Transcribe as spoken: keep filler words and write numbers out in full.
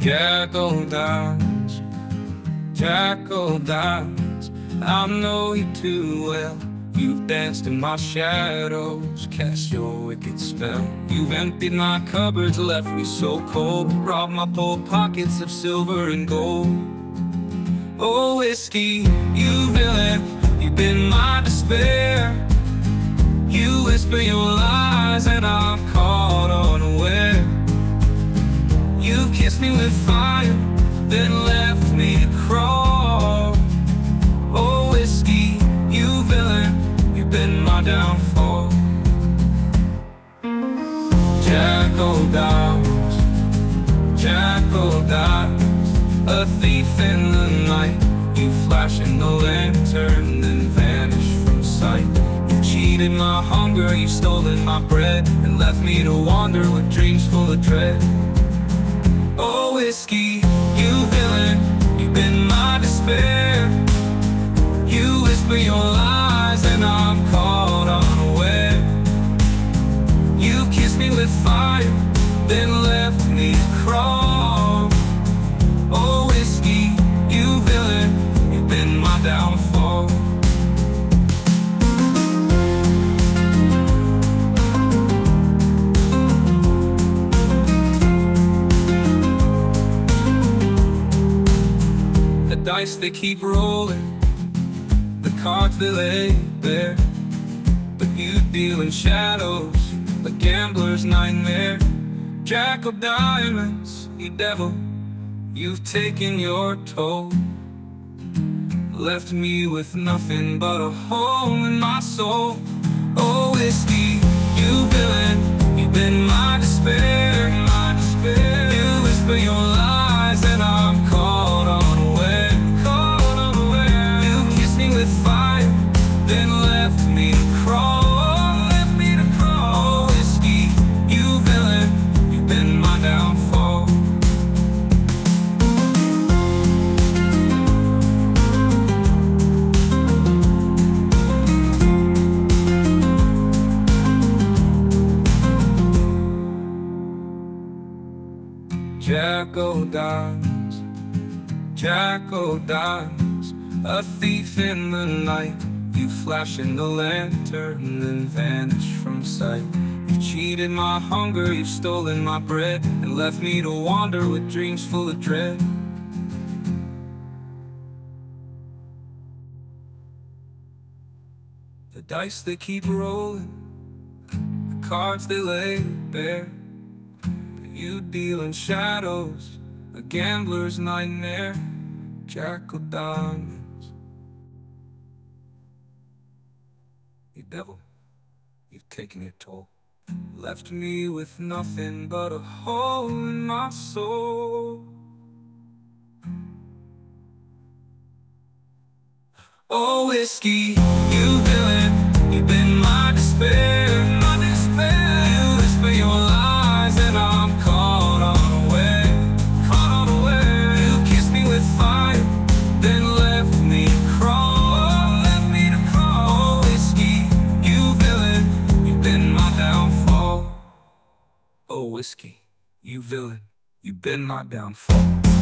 Jack o' diamonds, Jack o' diamonds, I know you too well. You've danced in my shadows, cast your wicked spell. You've emptied my cupboards, left me so cold, robbed my full pockets of silver and gold. Oh whiskey, you villain, you've been my despair. You whisper your lies and I'm caught unaware. You've kissed me with fire, then left me to crawl. Oh whiskey, you villain, you've been my downfall. Jack o' diamonds, Jack o' diamonds, a thief in the night. You flash in the lantern, then vanish from sight. You've cheated my hunger, you've stolen my bread, and left me to wander with dreams full of dread. Oh whiskey, you villain, you've been my despair. You whisper your lies and I'm caught unaware. You kissed me with fire, then left me to crawl. Oh whiskey, you villain, you've been my downfall. The dice they keep rolling, the cards they lay bare, but you deal in shadows, a gambler's nightmare. Jack of diamonds, you devil, you've taken your toll, left me with nothing but a hole in my soul. Oh whiskey, you villain, you've been my despair, my despair. You whisper your lies and I'm caught unaware, caught unaware. You kissed me with fire, then left me to crawl, left me to crawl. Oh whiskey, you villain, you've been my downfall. Jack o' diamonds, Jack o' diamonds, a thief in the night. You flash in the lantern, then vanish from sight. You've cheated my hunger, you've stolen my bread, and left me to wander with dreams full of dread. The dice they keep rolling, the cards they lay bare, but you deal in shadows, a gambler's nightmare. Jack o' diamonds, you devil, you've taken your toll, left me with nothing but a hole in my soul. Oh whiskey, you villain, you've been my despair, my despair. You whisper your lies and I'm caught unaware, caught unaware. You kissed me with fire, then left me to crawl, left me to crawl. Oh whiskey, you villain, you've been my downfall. Oh whiskey, you villain, you've been my downfall.